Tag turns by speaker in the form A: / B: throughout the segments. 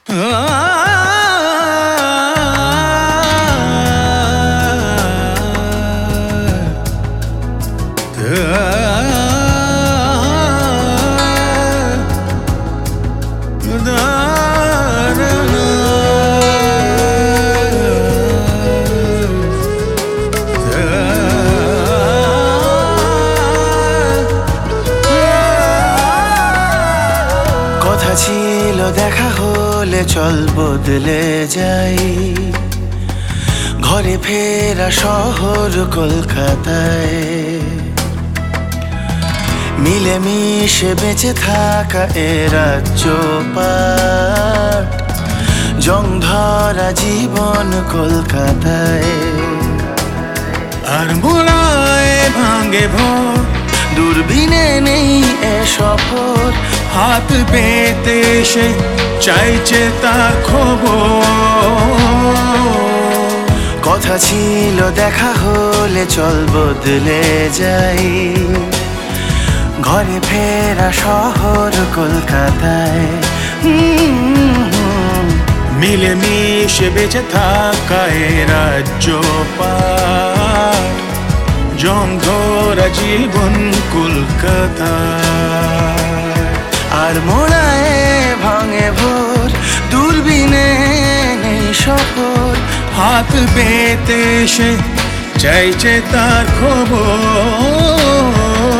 A: কথা ছিল দেখা হলে চল বদলে যাই, ঘরে ফেরা শহর কলকাতায়, মিলেমিশে বেঁচে থাকা এ রাজ্য পাট, জং ধরা জীবন কলকাতায়।
B: আর মোড়ায় ভাঙে ভোর,
A: দূরবীনে নেই এ সফর,
B: হাত পেতে সে চাইছে তার খবর।
A: কথা ছিল দেখা হলে চল বদলে যাই, ঘরে ফেরা শহর কলকাতায়,
B: মিলেমিশে বেঁচে থাকা এ রাজ্য পাট, জং ধরা জীবন কলকাতায়।
A: আর মোড়ায় ভাঙে ভোর, দূরবীনে নেই সফর,
B: হাত পেতে সে চাইছে তার খবর।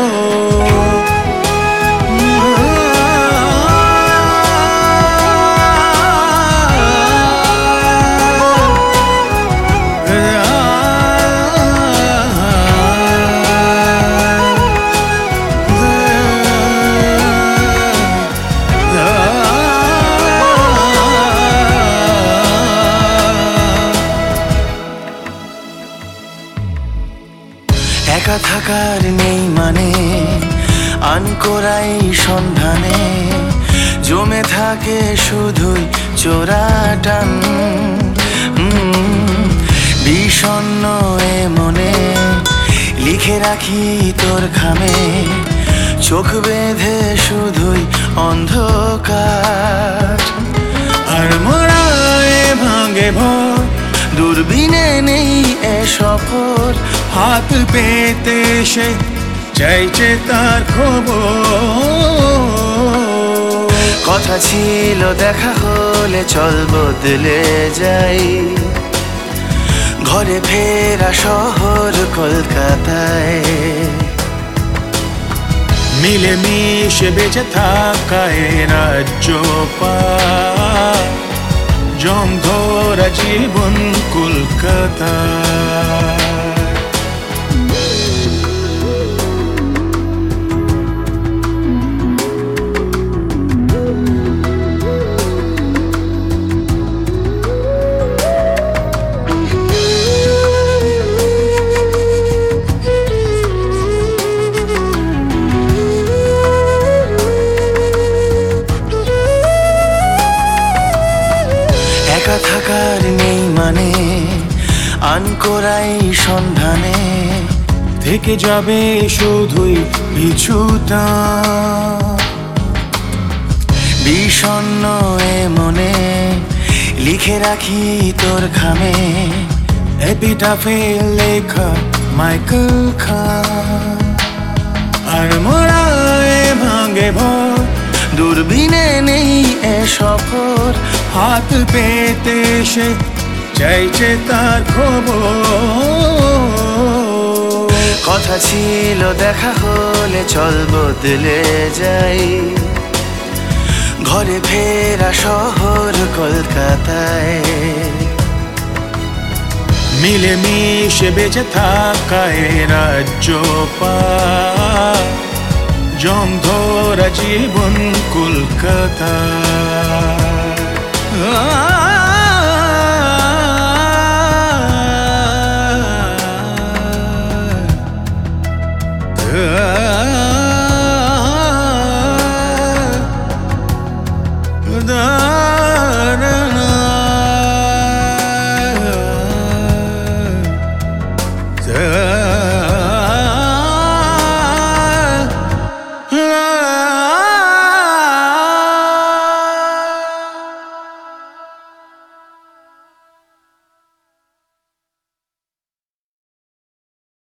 A: একা থাকার নেই মানে, আনকোরাই সন্ধানে জমে থাকে শুধুই চোরাটান। বিষণ্ণ এ মনে লিখে রাখি তোর খামে, চোখ বেঁধে শুধুই অন্ধকার।
B: আর মোড়ায় ভাঙে ভোর,
A: দূরবীনে নেই এ সফর,
B: হাত পেতে সে চাইছে তার খবর।
A: কথা ছিল দেখা হলে চল বদলে যাই, ঘরে ফেরা শহর কলকাতায়,
B: মিলেমিশে বেঁচে থাকা এ রাজ্য পাট, জং ধরা জীবন কলকাতায়।
A: একা থাকার নেই মানে, আনকোরাই সন্ধানে
B: থেকে যাবে শুধুই পিছুটা।
A: বিষণ্ণ এ মনে লিখে রাখি তোর খামে,
B: এপিটাফে লেখা মাইকেল খান। আর মোড়ায় ভাঙে ভোর,
A: দূরবীনে নেই এ সফর,
B: হাত পেতে সে চাইছে তার খবর।
A: কথা ছিল দেখা হলে চল বদলে যাই, ঘরে ফেরা শহর কলকাতায়,
B: মিলেমিশে বেঁচে থাকা এ রাজ্য পাট, জং ধরা জীবন কলকাতায়।